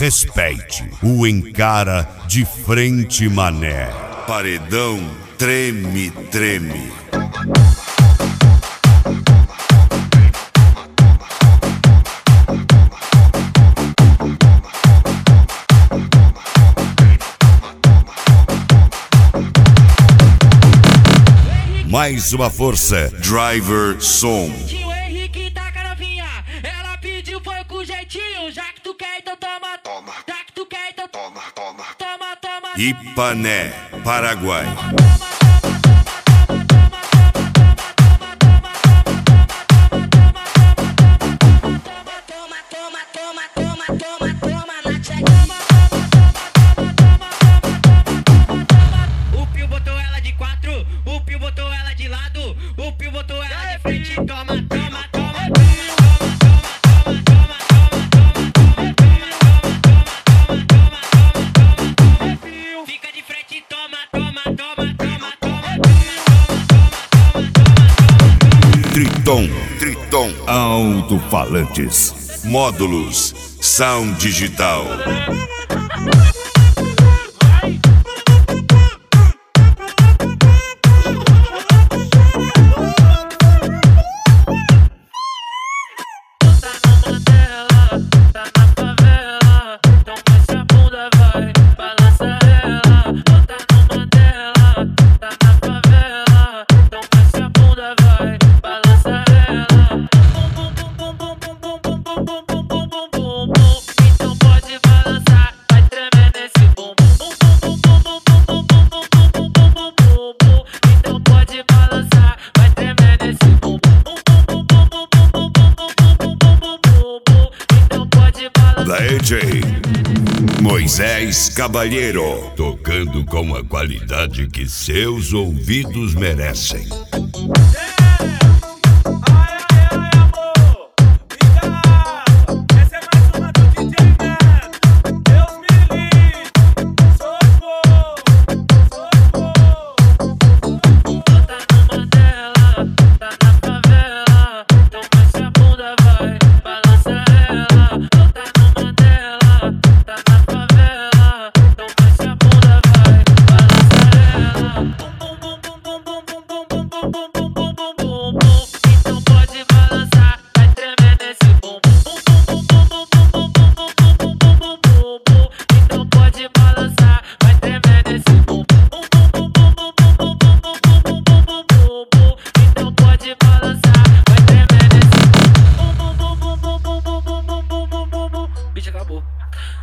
respeite. O encara de frente, mané. Paredão treme, treme. Mais uma força, Driver Som. Tio Henrique taca novinha, ela pediu foi com jeitinho. Já que tu quer, então toma, toma. Já que tu quer, então toma, toma. Toma, toma. Ipané, Paraguai. O Pio botou ela de quatro, o Pio botou ela de lado, o Pio botou ela de frente. Toma, toma, toma. Fica de frente, toma, toma, toma, toma, toma. Triton, Triton, alto-falantes, módulos, sound digital. DJ Moisés Cabalheiro, tocando com a qualidade que seus ouvidos merecem. Acabou.